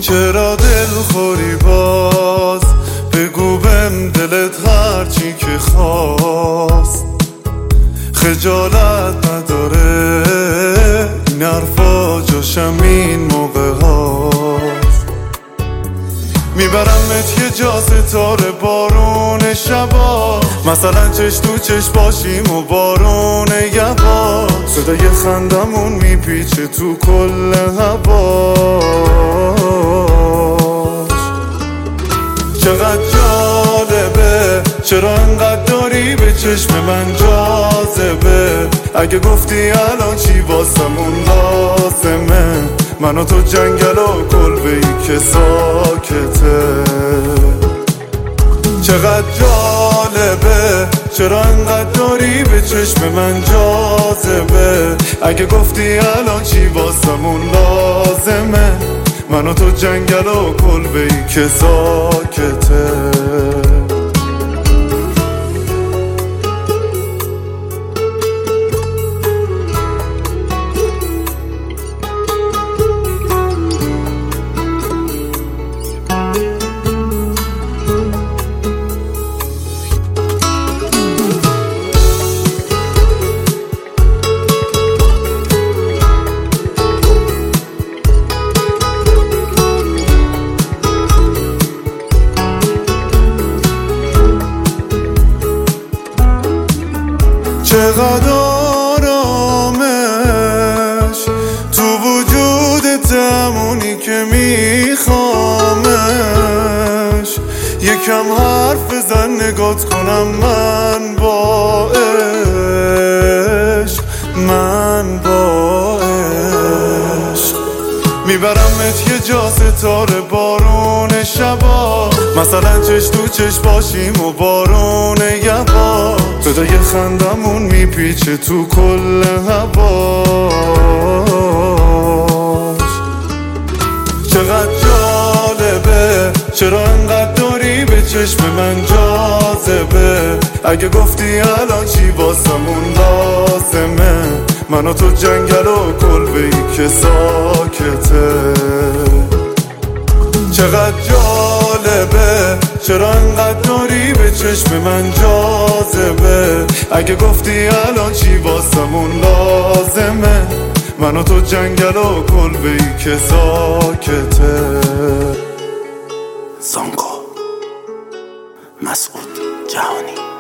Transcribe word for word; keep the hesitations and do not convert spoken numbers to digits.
چرا دل خوری باز؟ بگو بهم دلت هرچی که خواست. خجالت نداره این حرفا جاشم این موقع هاست. میبرمت یه جا ستاره بارون شبا، مثلا چش تو چش باشیم و بارون یبا. صدای خندمون میپیچه تو کل هواش. چقدر جالبه چرا انقدر داری به چشم من جاذبه. اگه گفتی الان چی واسمون لازمه، من و تو جنگل و کلبه ای که ساکته. چقدر جالبه چرا انقدر داری به چشم من جاذبه. اگه گفتی الان چی واسمون لازمه، من و تو جنگل و کلبه ای که ساکته. چقدر آرامش تو وجودت، همونی که میخوامش. یکم حرف بزن نگات کنم من با عشق، من با عشق. میبرمت یه جا ستاره بارون شبا، مثلا چش تو چش باشیم و بارون یبا. صدای خندمون میپیچه تو کل هواش. چقدر جالبه چرا انقدر داری به چشم من جاذبه. اگه گفتی الان چی واسمون لازمه، من و تو جنگل و کلبه ای که ساکته. چقدر جالبه چرا انقدر داری به چشم من جاذبه. اگه گفتی الان چی واسمون لازمه، من و تو جنگل و کلبه ای که ساکته. زانگو مسعود جهانی.